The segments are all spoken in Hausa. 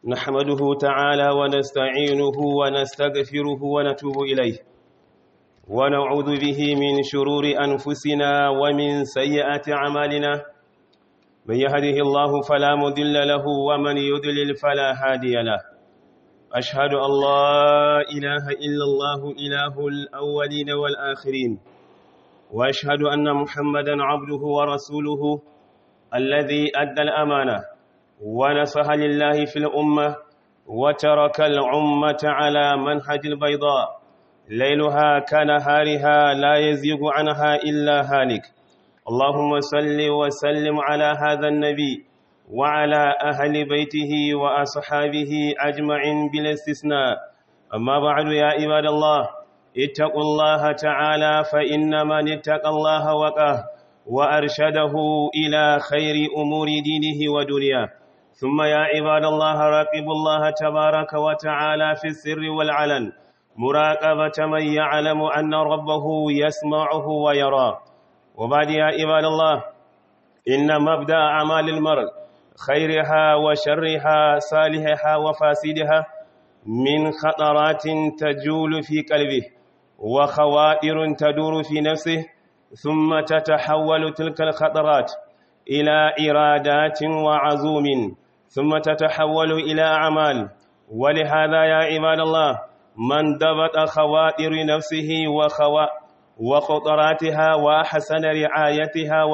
نحمده تعالى ونستعينه ونستغفره ونتوب إليه ونعوذ به من شرور أنفسنا ومن سيئات أعمالنا. من يهده الله فلا مضل له ومن يضلل فلا هادي له. أشهد أن لا إله إلا الله إله الأولين والآخرين، وأشهد أن محمدا عبده ورسوله الذي أدى الأمانة ونصح لله في الأمة وترك الأمة على منهج البيضاء ليلها كنهارها لا يزيغ عنها إلا هالك. اللهم صل وسلم على هذا النبي وعلى أهل بيته وأصحابه أجمعين بلا استثناء. أما بعد يا عباد الله، اتقوا الله تعالى، فإن من اتقى الله وقاه وأرشده إلى خير أمور دينه ودنياه. ثم يا عباد الله، راقبوا الله تبارك وتعالى في السر والعلن مراقبة من يعلم أن ربه يسمعه ويراه. وبعد يا عباد الله، إن مبدأ أعمال المرء خيرها وشرها صالحها وفاسدها من خطرات تجول في قلبه وخواطر تدور في نفسه، ثم تتحول تلك الخطرات إلى إرادات وعزوم، ثم تتحول إلى أعمال. ولهذا يا عباد الله، من ضبط خواطر نفسه وخطراتها وأحسن رعايتها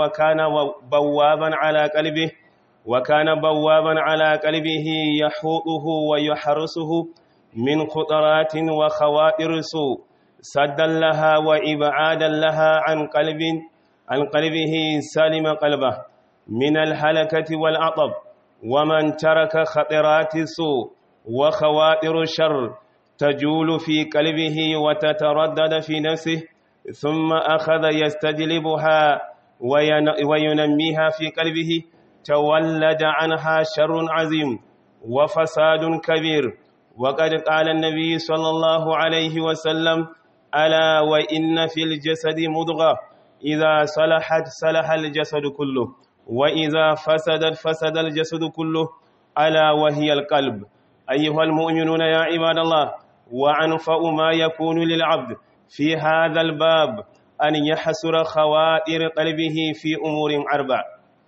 وكان بوابا على قلبه يحوطه ويحرسه من خطرات وخواطر سوء، سدا لها وإبعادا لها عن قلبه سالم قلبه من الهلكة والعطب. ومن ترك خطرات السوء وخواطر الشر تجول في قلبه وتتردد في نفسه، ثم أخذ يستجلبها وينميها في قلبه، تولد عنها شر عظيم وفساد كبير. وقد قال النبي صلى الله عليه وسلم: ألا وإن في الجسد مضغة إذا صلحت صلح الجسد كله، وإذا فسدت فسد الجسد كله، ألا وهي القلب. أيها المؤمنون يا عباد الله، وأنفع ما يكون للعبد في هذا الباب أن يحصر خواطر قلبه في أمور 4: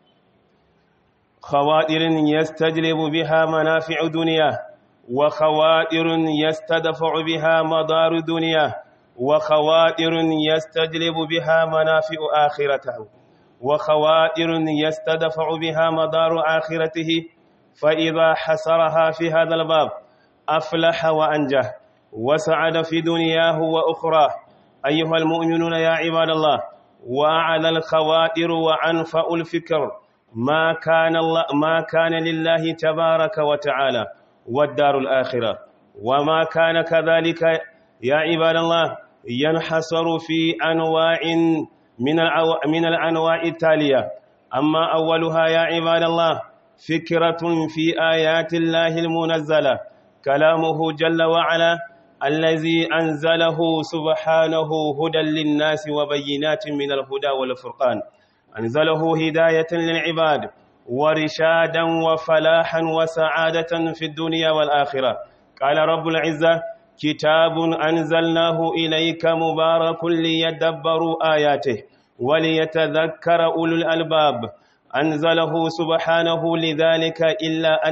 خواطر يستجلب بها منافع دنياه، وخواطر يستدفع بها مضار دنياه، وخواطر يستجلب بها منافع آخرته، وخواطر يستدفع بها مضار آخرته. فإذا حصرها في هذا الباب أفلح وأنجح وسعد في دنياه وأخراه. أيها المؤمنون يا عباد الله، وأعلى الخواطر وأنفع الفكر ما كان لله تبارك وتعالى والدار الآخرة، وما كان كذلك يا عباد الله ينحصر في أنواع من الأنواع التالية. أما أولها يا عباد الله فكرة في آيات الله المنزلة، كلامه جل وعلا الذي أنزله سبحانه هدى للناس وبينات من الهدى والفرقان، أنزله هداية للعباد ورشادا وفلاحا وسعادة في الدنيا والآخرة. قال رب العزة: كتاب أنزلناه إليك مبارك ليدبروا آياته وليتذكر أولو الألباب. أنزله سبحانه لذلك إلا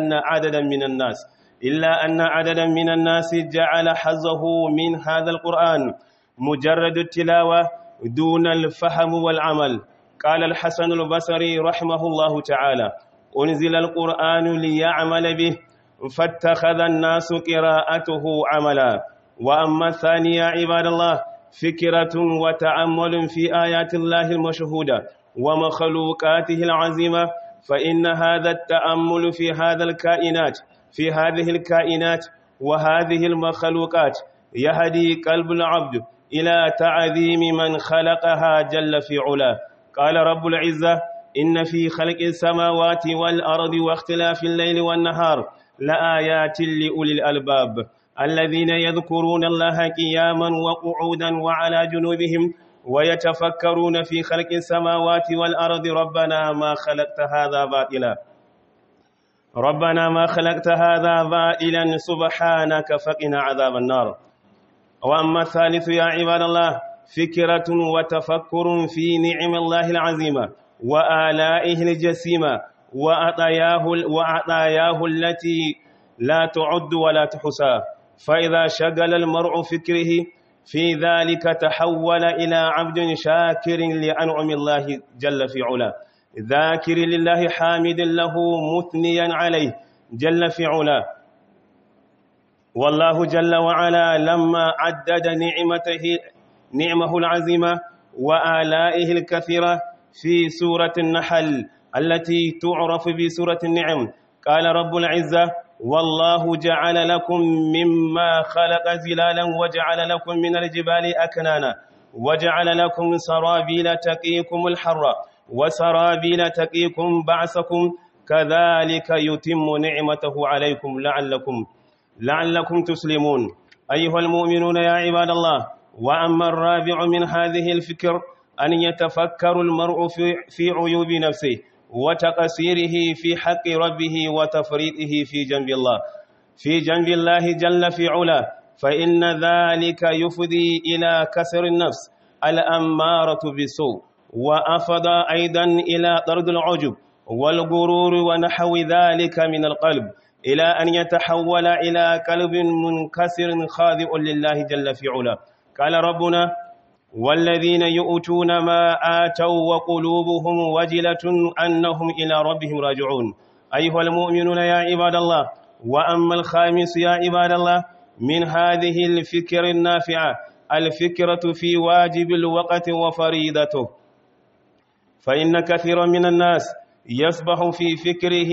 أن عددا من الناس جعل حظه من هذا القرآن مجرد التلاوة دون الفهم والعمل. قال الحسن البصري رحمه الله تعالى: أنزل القرآن ليعمل به، فاتخذ الناس قراءته عملا. وأما الثاني يا عباد الله فكرة وتأمل في آيات الله المشهودة ومخلوقاته العظيمة، فإن هذا التأمل في هذه الكائنات وهذه المخلوقات يهدي قلب العبد إلى تعظيم من خلقها جل في علاه. قال رب العزة: إن في خلق السماوات والأرض واختلاف الليل والنهار لآيات لأولي الألباب الذين يذكرون الله قياما وقعودا وعلى جنوبهم ويتفكرون في خلق السماوات والأرض ربنا ما خلقت هذا باطلا ربنا ما خلقت هذا باطلا سبحانك فقنا عذاب النار. وأما الثالث يا عباد الله فكرة وتفكر في نعم الله العظيمة وآلائه الجسيمة وعطاياه التي لا تعد ولا تحصى، فإذا شغل المرء فكره في ذلك تحول إلى عبد شاكر لأنعم الله جل في علا، ذاكر لله حامد له مثنيا عليه جل في علا. والله جل وعلا لما عدد نعمه العظيمة وآلائه الكثيرة في سورة النحل التي تعرف بسورة النعم قال رب العزة: والله جعل لكم مما خلق زلالا وجعل لكم من الجبال أكنانا وجعل لكم سرابيل تقيكم الحر وسرابيل تقيكم بعثكم كذلك يتم نعمته عليكم لعلكم تسلمون. أيها المؤمنون يا عباد الله، وأما الرابع من هذه الفكر أن يتفكر المرء في عيوب نفسه وتقصيره في حق ربه وتفريطه في جنب الله جل في علا، فإن ذلك يفضي إلى كسر النفس الأمارة بالسوء، وأفضى أيضا إلى طرد العجب والغرور ونحو ذلك من القلب، إلى أن يتحول إلى قلب منكسر خاضع لله جل في علا. قال ربنا: والذين يؤتون ما آتوا وقلوبهم وجلة أنهم إلى ربهم راجعون. أيها المؤمنون يا عباد الله، وأما الخامس يا عباد الله من هذه الفكر النافعة الفكرة في واجب الوقت وفريضته، فإن كثيرا من الناس يصبح في فكره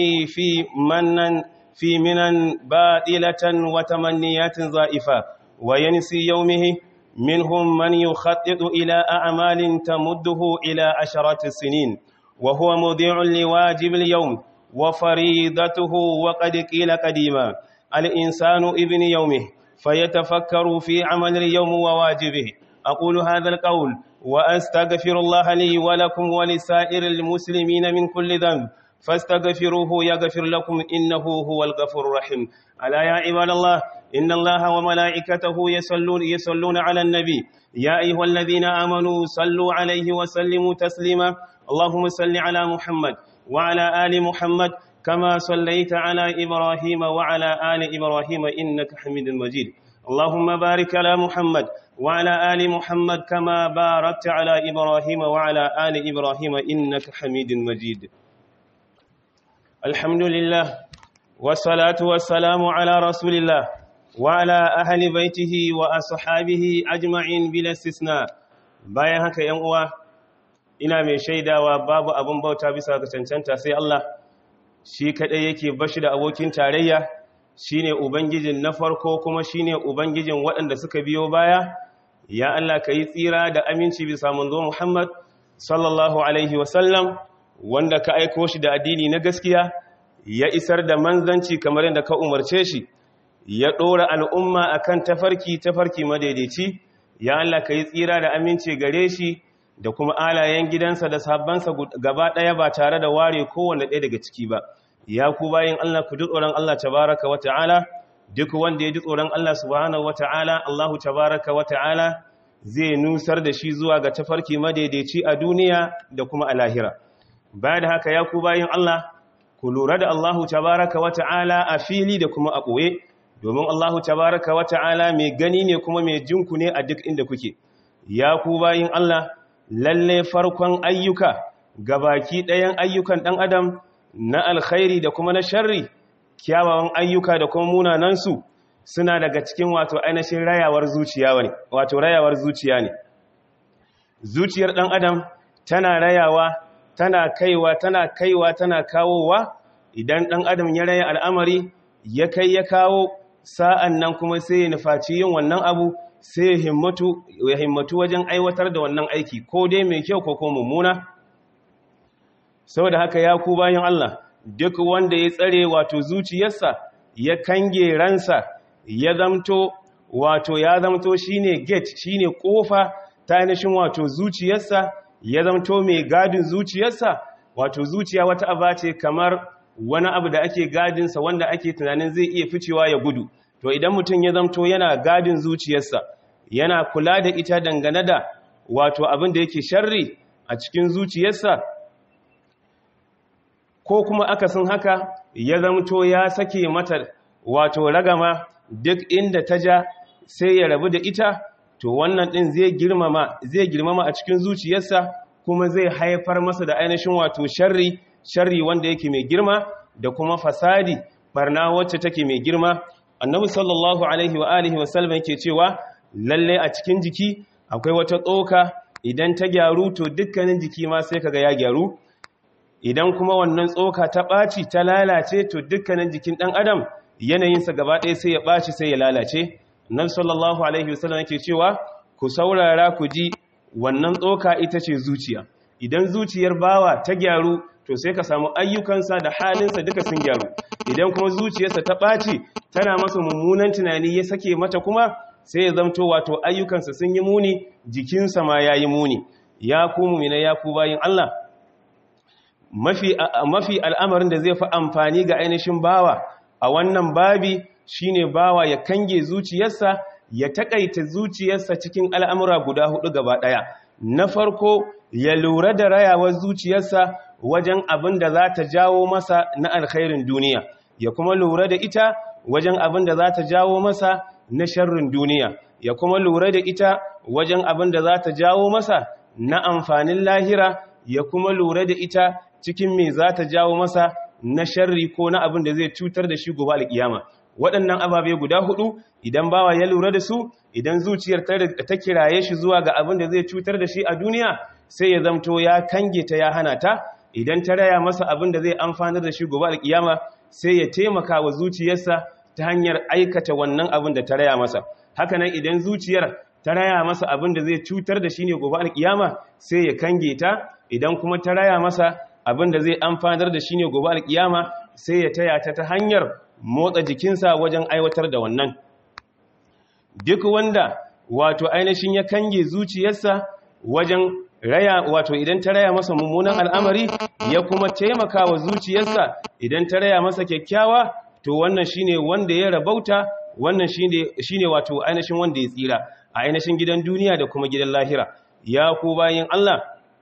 في منن باطلة وتمنيات زائفة وينسي يومه. منهم من يخطط إلى أعمال تمده إلى عشرات السنين وهو مضيع لواجب اليوم وفريضته، وقد قيل قديما: الإنسان ابن يومه، فيتفكر في عمل اليوم وواجبه. أقول هذا القول وأستغفر الله لي ولكم ولسائر المسلمين من كل ذنب، فاستغفروه يغفر لكم إنه هو الغفور الرحيم. ألا يا عباد الله، إن الله وملائكته يصلون على النبي، يا أيها الذين آمنوا صلوا عليه وسلموا تسليما. اللهم صل على محمد وعلى آل محمد كما صليت على إبراهيم وعلى آل إبراهيم إنك حميد مجيد. اللهم بارك على محمد وعلى آل محمد كما باركت على إبراهيم وعلى آل إبراهيم إنك حميد مجيد. الحمد لله والصلاة والسلام على رسول الله وعلى أهل بيته وأصحابه أجمعين بلا استثناء. bayan haka ‘yan uwa, ina mai shaidawa babu abin bauta bisa ga cancanta sai Allah, shi kaɗai yake bashi da abokin tarayya, shi ne Ubangijin na farko kuma shi ne Ubangijin waɗanda suka biyo baya. Ya Allah, ka yi tsira da aminci bisa manzo Muhammad sallallahu Alaihi wasallam, wanda ka aiko shi da addini na gaskiya, ya isar da manzanci kamar yadda ka umarce shi, ya ɗora al'umma a kan tafarki madaidaici. Ya Allah, ka yi tsira da aminci gare shi da kuma alayen gidansa da sahabbansa gaba ɗaya ba tare da ware kowane ɗaya daga ciki ba. Ya ku bayin Allah, ku ji tsoron Allah tabaraka wa ta'ala. Duk wanda ya ji tsoron Allah subhanahu wa ta'ala, Allahu tabaraka wa ta'ala zai nusar da shi zuwa ga tafarki madaidaici a duniya da kuma a lahira. Baya da haka, ya ku bayin Allah, ku lura da Allahu tabaraka wa ta'ala a fili da kuma a ɓoye, domin Allahu tabaraka wa ta'ala mai gani ne kuma mai jinku ne a duk inda kuke. Ya ku bayin Allah, lalle farkon ayyuka gabaki ɗayan ayyukan ɗan adam na alkhairi da kuma na sharri, kyawawan ayyuka da kuma munanansu suna daga cikin wato ainihin rayawar zuciya ne. Zuciyar ɗan adam tana rayawa, tana kaiwa tana kawowa. Idan ɗan adam ya raya al'amari ya kai ya kawo, sa'an nan kuma sai ya nufaci yin wannan abu, sai ya himmatu wajen aiwatar da wannan aiki, ko dai mai kyau ko mummuna. Saboda haka ya ku bayan Allah, duk wanda ya tsare wato zuciyarsa, ya kange ransa, ya zamto shine gate, shine kofa ta ainihin wato zuciyarsa, ya zamto mai gadin zuciyarsa. Wato zuciya wata aba ce kamar wani abu da ake gadinsa wanda ake tunanin zai iya ficewa ya gudu. To idan mutum ya zamto yana gadin zuciyarsa, yana kula da ita dangane da wato abin da yake sharri a cikin zuciyarsa, ko kuma akasin haka ya zamto ya sake mata wato ragama duk inda ta ja sai ya rabu da ita, to wannan din zai girmama a cikin zuciyarsa, kuma zai haifar masa da ainihin wato sharri wanda yake mai girma da kuma fasadi, barna wacce take mai girma. Annabi sallallahu alaihi wa alihi wa sallam yake cewa lalle a cikin jiki akwai wata tsoka, idan ta gyaru to dukkanin jiki ma sai kaga ya gyaru, idan kuma wannan tsoka ta ɓaci ta lalace to dukkanin jikin ɗan adam yanayinsa gaba ɗaya sai ya ɓaci sai ya lalace. Annabi sallallahu alaihi wa sallam yake cewa ku saurara ku ji, wannan tsoka ita ce zuciya. Idan zuciyar bawa ta gyaru to sai ka samu ayyukansa da halinsa duka sun gyaru. Idan kuma zuciyarsa ta ɓaci tana masa mummunan tunani ya sake mata kuma, sai ya zamto wato ayyukansa sun yi muni, jikinsa ma ya yi muni. Ya ku mu'mina, ya ku bayin Allah, mafi al'amarin da zai fi amfani ga ainihin bawa a wannan babi shine bawa ya kange zuciyarsa, ya takaita zuciyarsa cikin al'amura guda hudu gaba ɗaya. Na farko, ya lura da rayawar zuciyarsa wajen abin da za ta jawo masa na alkhairin duniya, ya kuma lura da ita wajen abin da za ta jawo masa na sharrin duniya, ya kuma lura da ita wajen abin da za ta jawo masa na amfanin lahira, ya kuma lura da ita cikin me za ta jawo masa na sharri ko na abin da zai cutar da shi gobe alkiyama. Waɗannan ababe guda hudu idan bawa ya lura da su, idan zuciyar ta kiraye shi zuwa ga abin da zai cutar da shi a duniya, sai ya zamto ya kange ta ya hana ta. Idan ta raya masa abin da zai amfanar da shi gobe alkiyama, sai ya taimaka wa zuciyarsa ta hanyar aikata wannan abin da ta raya masa. Haka nan idan zuciyar ta raya masa abin da zai cutar da shi ne gobe alkiyama, sai ya kange ta. Idan kuma ta raya masa abin da zai amfanar da shi ne gobe alkiyama, sai ya taya ta hanyar motsa jikinsa wajen aiwatar da wannan. Duk wanda wato ainihin ya kange zuciyarsa wajen wato idan ta raya masa mummunan al'amari, ya kuma taimaka wa zuciyarsa idan ta raya masa kyakkyawa, to wannan shine wanda ya rabauta, wannan shine wato ainihin wanda ya tsira a ainihin gidan duniya da kuma gidan lahira. Ya ku bayin Allah,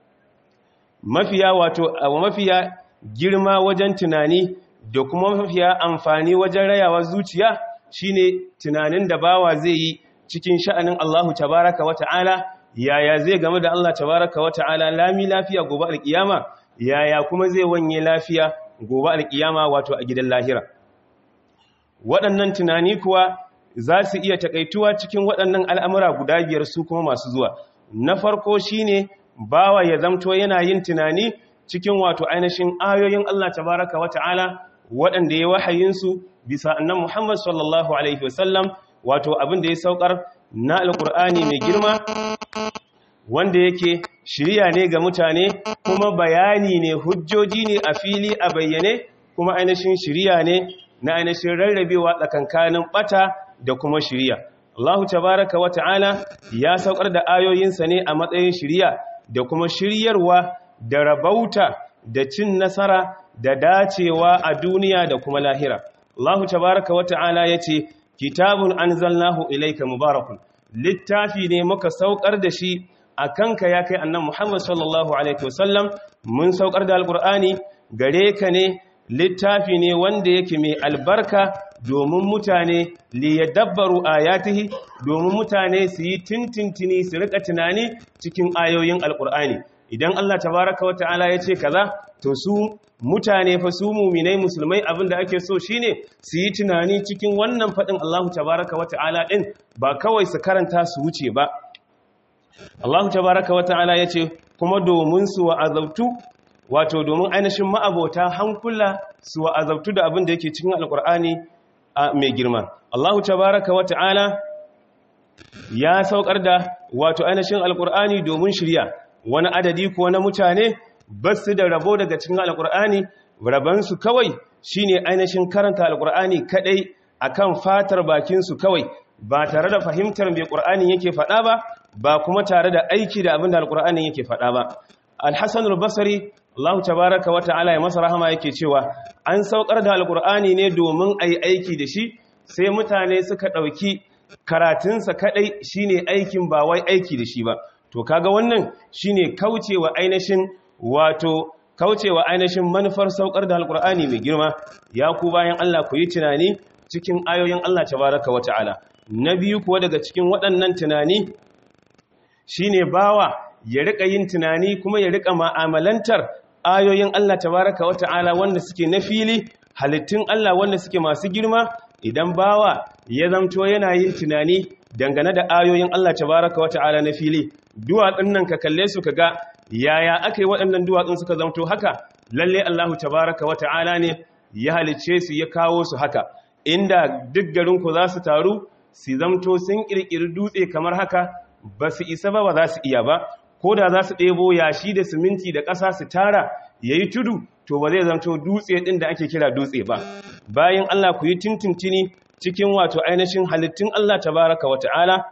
mafiya girma wajen tunani da kuma mafiya amfani wajen rayawa zuciya shine tunanin da bawa zai yi cikin sha'anin Allahu tabaraka wa ta'ala. Yaya zai game da Allah tabaraka wa ta'ala lami lafiya gobe alkiyama, yaya kuma zai wanye lafiya gobe alkiyama wato a gidan lahira. Waɗannan tunani kuwa za su iya takaituwa cikin waɗannan al'amura guda biyar su kuma masu zuwa. Na farko shine bawa ya zamto yana yin tunani cikin wato ainihin ayoyin Allah tabaraka wa ta'ala waɗanda ya wahayinsu bisa annan Muhammad sallallahu alaihi wasallam, wato abin da ya saukar na alƙur'ani mai girma, wanda yake shirya ne ga mutane kuma bayani ne, hujjoji ne a fili a bayyane, kuma ainihin shirya ne na ainihin rarrabewa tsakankanin bata da kuma shirya. Allahu tabaraka wa ta'ala ya saukar da ayoyinsa ne a matsayin shirya da kuma shiryarwa da rabauta da cin nasara da dacewa a duniya da kuma lahira. Allahu tabaraka wa ta'ala ya ce, kitabun anzalnahu ilayka mubarakun, littafi ne muka saukar da shi a kanka ya kai annan Muhammad sallallahu alaihi wasallam. Mun saukar da alkur'ani gare ka ne, littafi ne wanda yake mai albarka domin mutane liyadabbaru ayatihi, domin mutane su yi tintintini su rika tunani cikin ayoyin alkur'ani. Idan Allah tabaraka wata'ala ya ce kaza, to su mutane fa su muminai musulmai abinda ake so shine su yi tunani cikin wannan faɗin Allah tabaraka wata'ala ɗin, ba kawai su karanta su wuce ba. Allah tabaraka wata'ala ya ce kuma domin su wa'azabtu, wato domin ainihin ma'abota hankula su wa'azabtu da abin da yake cikin alkur'ani mai girma. Allah tabaraka wata'ala ya saukar da wato ainihin alkur'ani domin shirya wani adadi ko na mutane ba su da rabo daga cikin alkur'ani, rabansu kawai shine ainihin karanta alkur'ani kadai akan fatar bakinsu kawai, ba tare da fahimtar mai qur'ani yake faɗa ba kuma tare da aiki da abin da alkur'ani yake faɗa ba. Al-Hasan al-Basri, Allah tabaraka wa ta'ala ya masa rahama, yake cewa an saukar da alkur'ani ne domin a yi aiki da shi, sai mutane suka ɗauki karatunsa kaɗai shine aikin ba wai aiki da shi ba. To kaga wannan shine kaucewa ainihin manufar saukar da alkur'ani mai girma. Ya ku bayan Allah, ku yi tunani cikin ayoyin Allah tabaraka wa ta'ala. Na biyu kuwa daga cikin waɗannan tunani shine bawa ya rika yin tunani kuma ya rika ma'amalantar ayoyin Allah tabaraka wa ta'ala wanda suke na fili, halittun Allah wanda suke masu girma. Idan bawa ya zamto yana yin tunani dangane da ayoyin Allah tabaraka wa ta'ala na fili, duwatsun nan ka kalle su kaga yaya aka yi waɗannan duwatsun suka zamto haka, lalle Allahu tabaraka wa ta'ala ne ya halicce su ya kawo su haka. Inda duk garinku za su taru su zamto sun ƙirƙiri dutse kamar haka, ba su isa ba za su iya ba, ko da za su ɗebo yashi da siminti da ƙasa su tara ya yi tudu, to ba zai zamto dutse ɗin da ake kira dutse ba. Bayan Allah, ku yi tintintini cikin wato ainihin halittun Allah tabaraka wa ta'ala.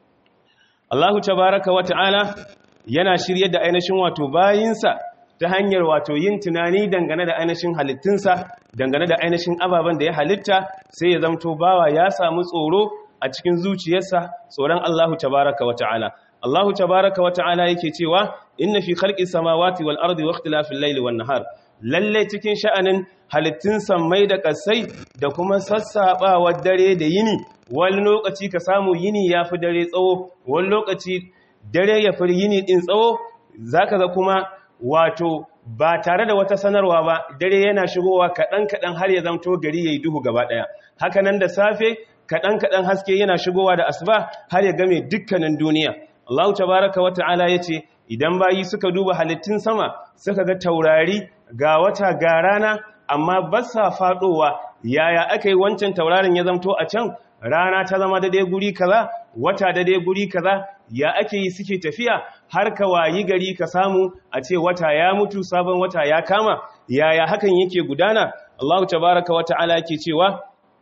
Allahu tabaraka wa ta'ala yana shirye da ainihin wato bayinsa ta hanyar wato yin tunani dangane da ainihin halittunsa, dangane da ainihin ababen da ya halitta, sai ya zamto bawa ya samu tsoro a cikin zuciyarsa, tsoron Allahu tabaraka wa ta'ala. Allahu tabaraka wa ta'ala yake cewa inna fi khalqis samawati wal ardi wa ikhtilafil layli wan nahar, lalle cikin sha'anin halittun sammai da kasai da kuma sassaɓawar dare da yini, wani lokaci ka samu yini ya fi dare tsawo, wani lokaci dare ya fi yini ɗin tsawo, za ka ga kuma wato ba tare da wata sanarwa ba, dare yana shigowa kaɗan-kaɗan har ya zamto gari ya yi duhu gaba ɗaya. Haka nan da safe kaɗan-kaɗan haske yana shigowa da asuba har ya game dukkanin duniya. Allah tabaraka wa ta'ala ya ce, idan bayi suka duba halittun sama suka ga taurari ga wata ga rana, amma ba sa faɗowa, yaya aka yi wancan taurarin ya zamto a can, rana ta zama daidai guri kaza, wata daidai guri kaza, ya ake yi suke tafiya har ka wayi gari ka samu a ce wata ya mutu sabon wata ya kama, yaya hakan yake gudana? Allah tabaraka wa ta'ala yake cewa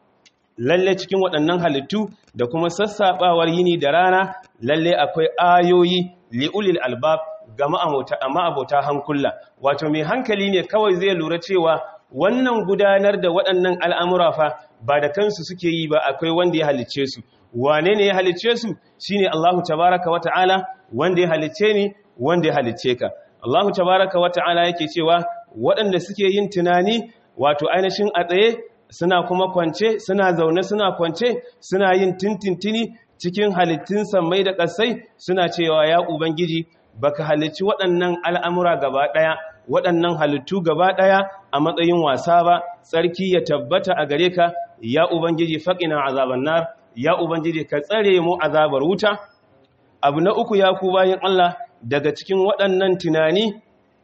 lalle cikin waɗannan halittu da kuma sassaɓawar yini da rana, lalle akwai ayoyi li'ulil albab ga ma'abota hankula. Wato mai hankali ne kawai zai lura cewa wannan gudanar da waɗannan al'amura fa ba da kansu suke yi ba, akwai wanda ya halicce su. Wane ne ya halicce su? Shine Allahu tabaraka wa ta'ala, wanda ya halicce ni, wanda ya halicce ka. Allahu tabaraka wa ta'ala yake cewa waɗanda suke yin tunani wato ainihin a tsaye, suna kuma kwance, suna zaune suna kwance, suna yin tintintini cikin halittun sammai da ƙasai, suna cewa ya Ubangiji baka halicci waɗannan al'amura gaba ɗaya, waɗannan halittu gaba ɗaya a matsayin wasa ba. Tsarki ya tabbata a gare ka, ya Ubangiji, faƙina azaban nar, ya Ubangiji ka tsare mu azabar wuta. Abu na uku, ya ku bayan Allah, daga cikin waɗannan tunani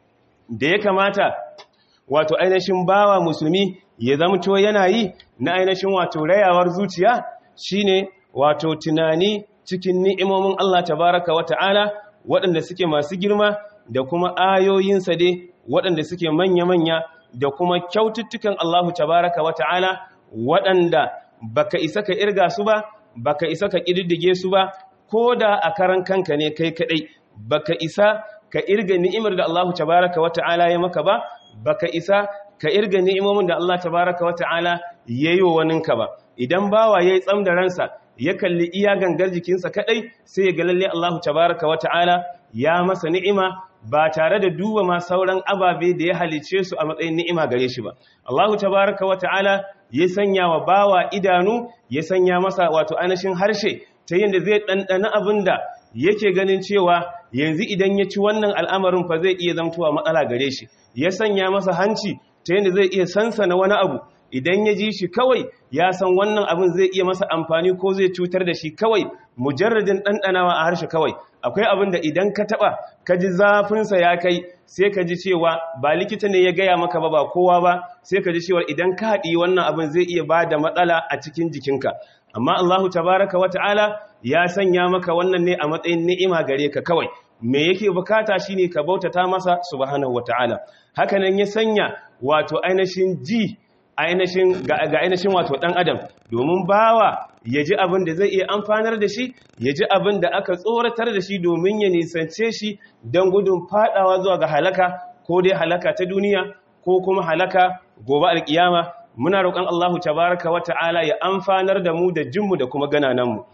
da ya kamata wato ainihin bawa musulmi ya zamto yana yi na ainihin wato rayawar zuciya, shine wato tunani cikin ni'imomin Allah tabaraka wa ta'ala waɗanda suke masu girma, da kuma ayoyinsa dai waɗanda suke manya-manya, da kuma kyaututtukan Allah tabaraka wa ta'ala waɗanda baka isa ka irga su ba, baka isa ka ƙididdige su ba, ko da a karan kanka ne kai kaɗai, baka isa ka irga ni'imar da Allah tabaraka wa ta'ala ya maka ba, baka isa ka irga ni'imomin da Allah tabaraka wa ta'ala ya yi wa waninka ba. Idan bawa ya yi tsam da ransa ya kalli iya gangar jikinsa kadai, sai ya ga lalle Allah tabaraka wa ta'ala ya masa ni'ima ba tare da duba ma sauran ababe da ya halice su a matsayin ni'ima gare shi ba. Allah tabaraka wa ta'ala ya sanya wa bawa idanu, ya sanya masa wato ainihin harshe ta yadda zai ɗanɗana abin da yake ganin cewa yanzu idan ya ci wannan al'amarin fa zai iya zamtowa matsala gare shi. Ya sanya masa hanci ta yadda zai iya sansana wani abu, idan ya ji shi kawai ya san wannan abin zai iya masa amfani ko zai cutar da shi kawai mujarradin ɗanɗanawa a harshe kawai. Akwai abin da idan ka taɓa ka ji zafinsa ya kai, sai ka ji cewa ba likita ne ya gaya maka ba kowa ba, sai ka ji cewa idan ka haɗi wannan abin zai iya ba da matsala a cikin jikinka. Amma Allahu tabaraka wa ta'ala ya sanya maka wannan ne a matsayin ni'ima gare ka kawai. Me yake bukata shine ka bautata masa subhanahu wa ta'ala. Haka nan ya sanya wato ainihin ji ga ainihin wato ɗan adam, domin bawa ya ji abin da zai iya amfanar da shi, ya ji abin da aka tsoratar da shi domin ya nisance shi don gudun fadawa zuwa ga halaka, ko dai halaka ta duniya ko kuma halaka gobe alkiyama muna roƙon Allahu tabaraka wa ta'ala ya amfanar da mu da jinmu da kuma ganananmu.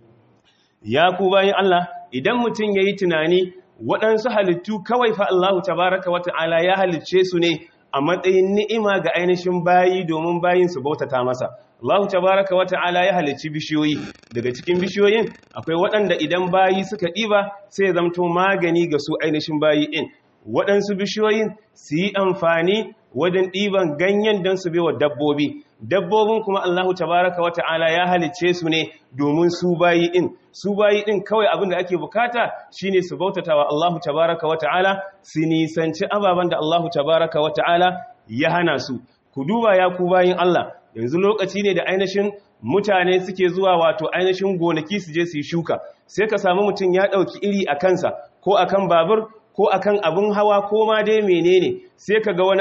Ya ku bayin Allah, idan mutum yayi tunani waɗansu halittu kawai fa Allahu tabaraka wa ta'ala ya halicce su ne a matsayin ni'ima ga ainihin bayi domin bayin su bautata masa. Allahu tabaraka wa ta'ala ya halicci bishiyoyi, daga cikin bishiyoyin akwai waɗanda idan bayi suka ɗiba sai zamto magani ga su ainihin bayi ɗin. Waɗansu bishiyoyin su yi amfani wajen ɗiban ganyen don su bewa dabbobi. Dabbobin kuma Allahu tabaraka wa ta'ala ya halicce su ne domin su bayi ɗin. Su bayi ɗin kawai abin da ake bukata shine su bautata wa Allahu tabaraka wa ta'ala, su nisanci ababen da Allahu tabaraka wa ta'ala ya hana su. Ku duba ya ku bayin Allah, yanzu lokaci ne da ainihin mutane suke zuwa wato ainihin gonaki su je su yi shuka. Sai ka samu mutum ya ɗauki iri a kansa ko akan babur ko akan abin hawa ko ma dai menene, sai ka ga wani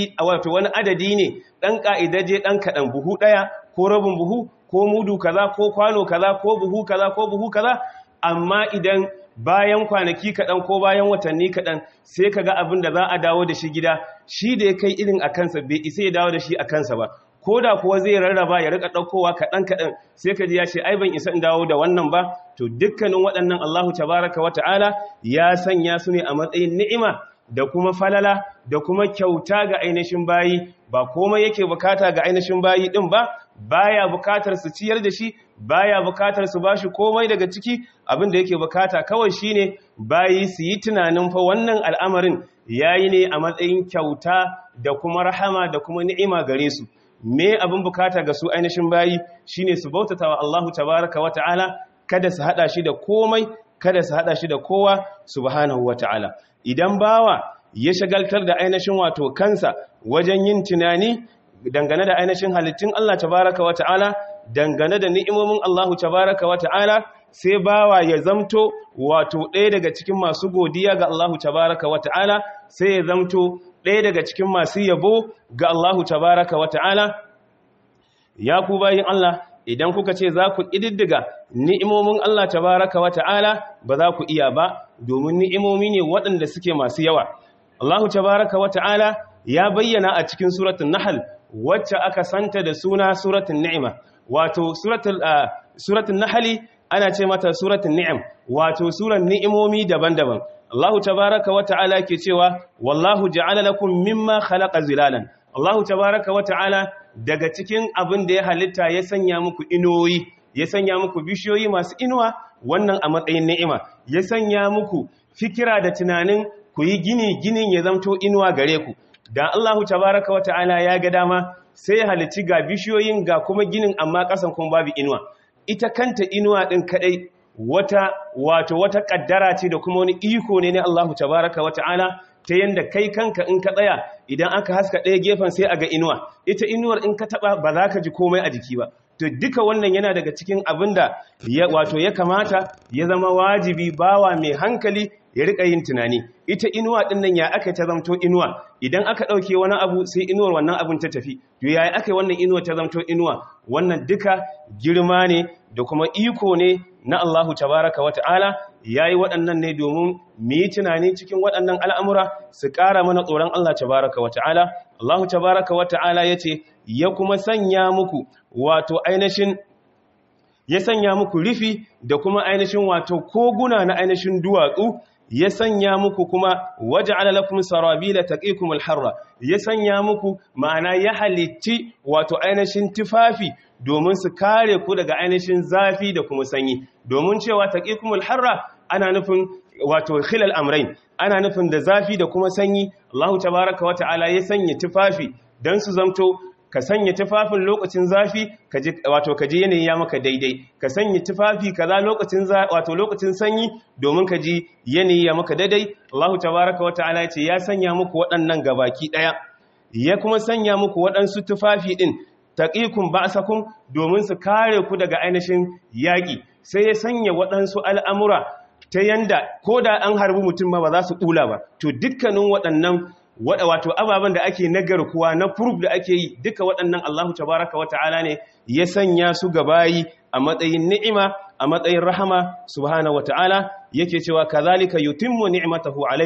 adadi ne dan kaidaje dan kadan, buhu daya ko rabin buhu ko mudu kaza ko kwano kaza ko buhu kaza ko buhu kaza. Amma idan bayan kwanaki kadan ko bayan watanni kadan sai ka ga abin da za a dawo da shi gida, shi da ya kai irin a kansa bai isa ya dawo da shi a kansa ba, ko da kuwa zai rarraba ya rika ɗaukowa kaɗan-kaɗan, sai ka ji ya ce ai ban isa in dawo da wannan ba. To dukkanin waɗannan Allahu tabaraka wa ta'ala ya sanya su ne a matsayin ni'ima da kuma falala da kuma kyauta ga ainihin bayi. Ba komai yake bukata ga ainihin bayi ɗin ba, baya bukatar su ciyar da shi, baya bukatar su bashi komai daga ciki. Abin da yake bukata kawai shine bayi su yi tunanin fa wannan al'amarin yayi ne a matsayin kyauta da kuma rahama da kuma ni'ima gare su. Me abin bukata ga su ainihin bayi shine su bautata wa Allahu tabaraka wa ta'ala, kada su hada shi da komai, kada su hada shi da kowa subhanahu wa ta'ala. Idan bawa ya shagaltar da ainihin wato kansa wajen yin tunani dangane da ainihin halittun Allah tabaraka wa ta'ala, dangane da ni'imomin Allahu tabaraka wa ta'ala, sai bawa ya zamto wato ɗaya daga cikin masu godiya ga Allahu tabaraka wa ta'ala, sai ya zamto ɗaya daga cikin masu yabo ga Allahu tabaraka wa ta'ala. Ya ku bayin Allah, idan kuka ce za ku ƙididdiga ni'imomin Allah tabaraka wa ta'ala ba za ku iya ba, domin ni'imomi ne waɗanda suke masu yawa. Allahu tabaraka wa ta'ala ya bayyana a cikin suratul Nahl, wacce aka santa da suna suratul Ni'ima. Wato suratul Nahl ana ce mata suratul Ni'am, wato suran ni'imomi daban-daban. Allahu tabaraka wa ta'ala ke cewa wallahu ja'ala lakum mimma khalaqa zilalan. Allahu tabaraka wa ta'ala daga cikin abin da ya halitta ya sanya muku inuwoyi, ya sanya muku bishiyoyi masu inuwa, wannan a matsayin ni'ima. Ya sanya muku fikira da tunanin ku yi ginin ya zamto inuwa gare ku. Da Allahu tabaraka wa ta'ala ya ga dama sai ya halicci ga bishiyoyin ga kuma ginin, amma ƙasan kuma babu inuwa. Ita kanta inuwa ɗin kaɗai wata kaddara ce da kuma wani iko ne na Allahu tabaraka wa ta'ala, ta yanda kai kanka in ka tsaya idan aka haska ɗaya gefen sai a ga inuwa. Ita inuwar in ka taɓa ba za ka ji komai a jiki ba. To duka wannan yana daga cikin abin da ya kamata ya zama wajibi bawa mai hankali ya rika yin tunani. Ita inuwa ɗin nan ya aka ta zamto inuwa, idan aka ɗauke wani abu sai inuwar wannan abin ta tafi. To ya aka wannan inuwa ta zamto inuwa? Wannan duka girma ne da kuma iko ne na Allahu tabaraka wa ta'ala. Ya yi waɗannan ne domin mu yi tunani cikin waɗannan al'amura su ƙara mana tsoron Allah tabaraka wa ta'ala. Allahu tabaraka wa ta'ala ya ce, ya kuma sanya muku wato ainihin, ya sanya muku rufi da kuma ainihin wato koguna na ainihin duwatsu, ya sanya muku kuma waja'ala lakum sarabila taqikumul harra, ya sanya muku ma'ana ya halitti wato ainihin tufafi domin su kare ku daga ainihin zafi da kuma sanyi. Domin cewa taqikumul harra ana nufin wato khilal amrain, ana nufin da zafi da kuma sanyi. Allahu tabaraka wa ta'ala ya sanya tufafi dan su zamto ka sanya tufafin lokacin zafi kaji yanayi ya maka daidai, ka sanya tufafi kaza lokacin sanyi domin kaji yanayi ya maka daidai. Allahu tabaraka wa ta'ala yace ya sanya muku waɗannan gabaki daya, ya kuma sanya muku waɗansu tufafi din taqikum ba'sakum domin su kare ku daga ainihin yaki. Sai ya sanya waɗansu al'amura ta yanda koda an harbi mutum ba za su kula ba. To dukkanin waɗannan wato ababen da ake nagarkuwa na furuf da ake yi, duka waɗannan Allahu tabaraka wa ta'ala ne ya sanya su gabayi a matsayin ni'ima, a matsayin rahama subhanahu wa ta'ala. Yake cewa kazalika yutimmu ni'matahu alaikum,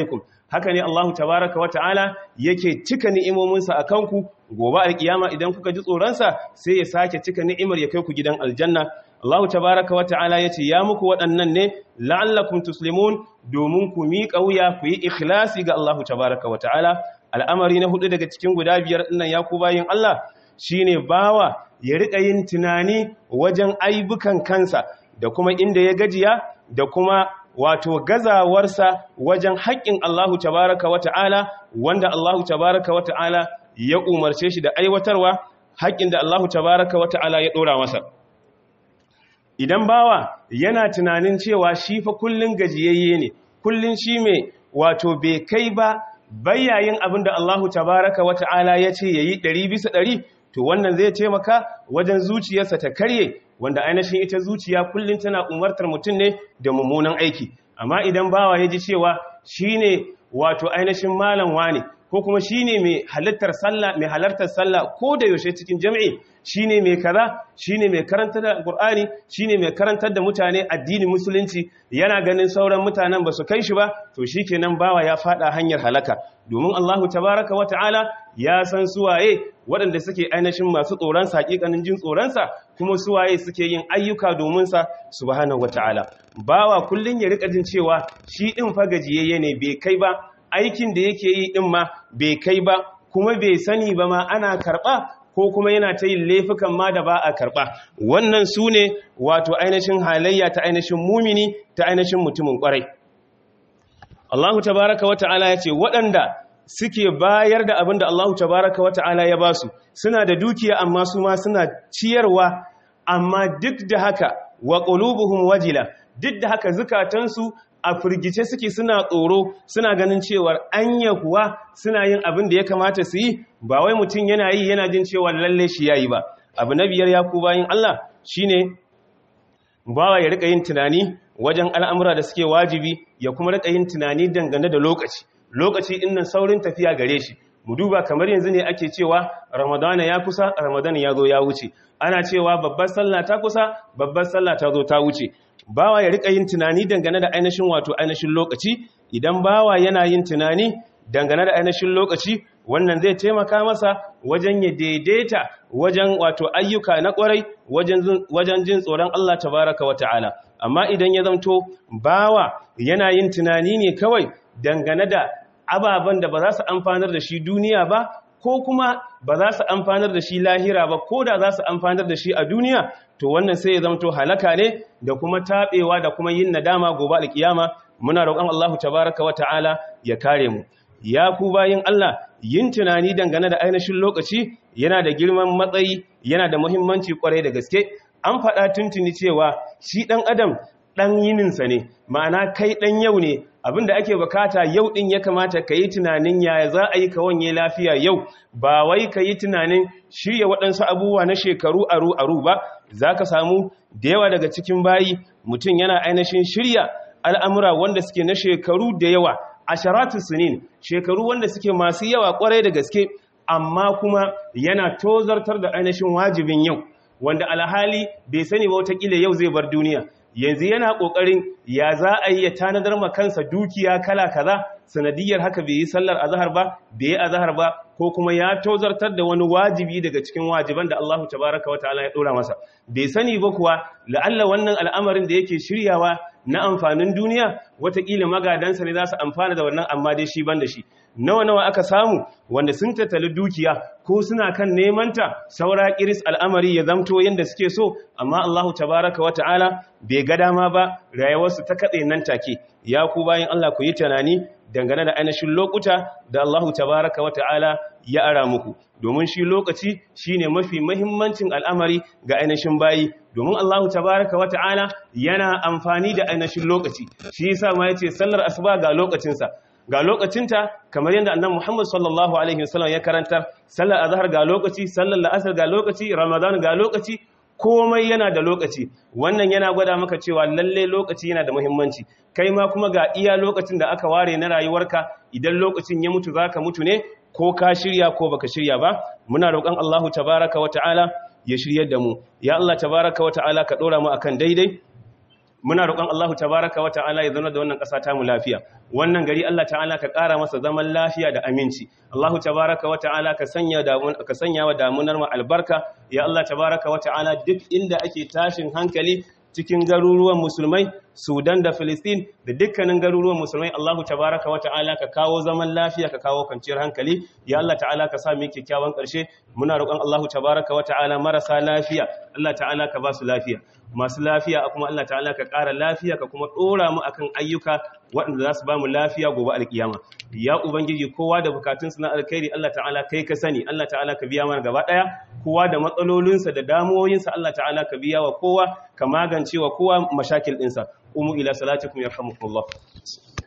haka ne Allahu tabaraka wa ta'ala yake cika ni'imominsa a kanku gobe alkiyama idan kuka ji tsoronsa sai ya sake cika ni'imar ya kai ku gidan aljanna. Allahu tabaraka wa ta'ala yace ya muku waɗannan ne la'allakum tuslimun domin ku miƙa wuya ku yi ikhlasi ga Allahu tabaraka wa ta'ala. Al'amari na hudu daga cikin guda biyar dinnan ya ku bayin Allah shine bawa ya rika yin tunani wajen aibukan kansa da kuma inda ya gajiya da kuma wato gazawarsa wajen haƙƙin Allahu tabaraka wa ta'ala wanda Allahu tabaraka wa ta'ala ya umarce shi da aiwatarwa haƙƙin da Allahu tabaraka wa ta'ala ya ɗora masa. Idan bawa yana tunanin cewa shi fa kullun gajiyayye ne, kullun shi mai wato bai kai ba bayyayin abin da Allahu tabaraka wa ta'ala ya ce yayi 100%, to wannan zai taimaka wajen zuciyarsa ta karye, wanda ainihin ita zuciya kullum tana umartar mutum ne da mummunan aiki. Amma idan bawa ya ji cewa shine wato ainihin malam wane ko kuma shine mai halartar sallah ko da yaushe cikin jami'i, shine mai kaza, shine mai karantar da Qur'ani, shine mai karantar da mutane addinin musulunci, yana ganin sauran mutanen ba su kai shi ba, to shikenan bawa ya fada hanyar halaka. Domin Allahu tabaraka wa ta'ala ya san suwaye waɗanda suke ainihin masu tsoronsa, hakikanin jin tsoronsa, kuma suwaye suke yin ayyuka domin sa subhanahu wa ta'ala. Bawa kullun ya rika jin cewa shi din fa gajiyayye ne, bai kai ba, aikin da yake yi din ma bai kai ba, kuma bai sani ba ma ana karɓa ko kuma yana ta yin laifukan ma da ba a karɓa. Wannan su ne wato ainihin halayya ta ainihin mumini, ta ainihin mutumin ƙwarai. Allahu tabaraka wa ta'ala ya ce waɗanda suke bayar da abin da Allahu tabaraka wa ta'ala ya ba su, suna da dukiya amma su ma suna ciyarwa, amma duk da haka wa qulubuhum wajila, duk da haka zukatansu a firgice suke, suna tsoro, suna ganin cewar anya kuwa suna yin abin da ya kamata su yi, ba wai mutum yana yi yana jin cewa lalle shi yayi ba. Abu na biyar ya ku bayin Allah shine bawa ya rika yin tunani wajen al'amura da suke wajibi, ya kuma rika yin tunani dangane da lokaci din nan saurin tafiya gare shi. Mu duba kamar yanzu ne ake cewa Ramadana ya kusa, Ramadana ya zo ya wuce, ana cewa babbar sallah ta kusa, babbar sallah ta zo ta wuce. Bawa ya rika yin tunani dangane da ainihin wato ainihin lokaci. Idan bawa yana yin tunani dangane da ainihin lokaci, wannan zai taimaka masa wajen ya daidaita wajen wato ayyuka na kwarai, wajen jin tsoron Allah tabaraka wa ta'ala. Amma idan ya zanto bawa yana yin tunani ne kawai dangane da ababen da ba za su amfanar da shi duniya ba, ko kuma ba za su amfanar da shi lahira ba, ko da za su amfanar da shi a duniya, to wannan sai ya zamto halaka ne da kuma taɓewa da kuma yin nadama gobe alkiyama. Muna roƙon Allah tabaraka wa ta'ala ya kare mu. Ya ku bayin Allah, yin tunani dangane da ainihin lokaci yana da girman matsayi, yana da muhimmanci kwarai da gaske. An faɗa tuntuni cewa shi ɗan adam ɗan yininsa ne, ma'ana kai ɗan yau ne. Abinda ake bukata yau ɗin ya kamata ka yi tunanin yaya za a yi ka wanye lafiya yau, ba wai ka yi tunanin shirya waɗansu abubuwa na shekaru aru ba. Za ka samu da yawa daga cikin bayi mutum yana ainihin shirya al'amura wanda suke na shekaru da yawa, asharatu sinin, shekaru wanda suke masu yawa kwarai da gaske, amma kuma yana tozartar da ainihin wajibin yau, wanda alhali bai sani ba watakila yau zai bar duniya. Yanzu yana ƙoƙarin ya za a yi ya tanadar ma kansa dukiya kala kaza, sanadiyar haka bai yi sallar azhar ba, bai yi azhar ba, ko kuma ya tozartar da wani wajibi daga cikin wajiban da Allah tabaraka wa ta'ala ya dora masa. Bai sani ba kuwa la'alla wannan al'amarin da yake shiryawa na amfanin duniya, watakila magadansa ne za su amfana da wannan, amma dai shi ban da shi. Nawa aka samu wanda sun tattali dukiya ko suna kan nemanta, saura kiris al'amari ya zamto yadda suke so, amma Allahu tabaraka wa ta'ala bai ga dama ba, rayuwarsu ta katse nan take. Ya ku bayan Allah, ku yi tunani dangane da ainihin lokuta da Allahu tabaraka wa ta'ala ya ara muku, domin shi lokaci shine mafi muhimmancin al'amari ga ainihin bayi, domin Allahu tabaraka wa ta'ala yana amfani da ainihin lokaci. Shi yasa ma yace sallar asuba ga lokacinsa, ga lokacinta, kamar yadda annabi Muhammad sallallahu alaihi wasallam ya karantar. Sallar azhar ga lokaci, sallar la'asar ga lokaci, ramadan ga lokaci, komai yana da lokaci. Wannan yana gwada maka cewa lalle lokaci yana da muhimmanci. Kai ma kuma ga iya lokacin da aka ware na rayuwarka, idan lokacin ya mutu zaka mutu ne, ko ka shirya ko baka shirya ba. Muna roƙon Allahu tabaraka wa ta'ala ya shiryar da mu. Ya Allah tabaraka wa ta'ala ka dora mu akan daidai, muna roƙon Allah tabaraka wa ta'ala ya zauna da wannan ƙasa ta mu lafiya, wannan gari Allah ta'ala ka ƙara masa zaman lafiya da aminci. Allah tabaraka wa ta'ala ka sanya wa damunar mu albarka. Ya Allah tabaraka wa ta'ala duk inda ake tashin hankali cikin garuruwan musulmai, Sudan da Filistin da dukkanin garuruwan musulmai, Allahu tabaraka wa ta'ala ka kawo zaman lafiya, ka kawo kwanciyar hankali. Ya Allah ta'ala ka sa mu kyakkyawan ƙarshe. Muna roƙon Allahu tabaraka wa ta'ala marasa lafiya, Allah ta'ala ka ba su lafiya, masu lafiya kuma Allah ta'ala ka ƙara lafiya, ka kuma ɗora mu akan ayyuka waɗanda za su ba mu lafiya gobe alƙiyama. Ya Ubangiji, kowa da bukatunsa na alkhairi Allah ta'ala kai ka sani, Allah ta'ala ka biya mana gaba ɗaya, kowa da matsalolinsa da damuwoyinsa Allah ta'ala ka biya wa kowa, ka magance wa kowa mashakil ɗinsa. Umu ila salatikum yarhamukumullah.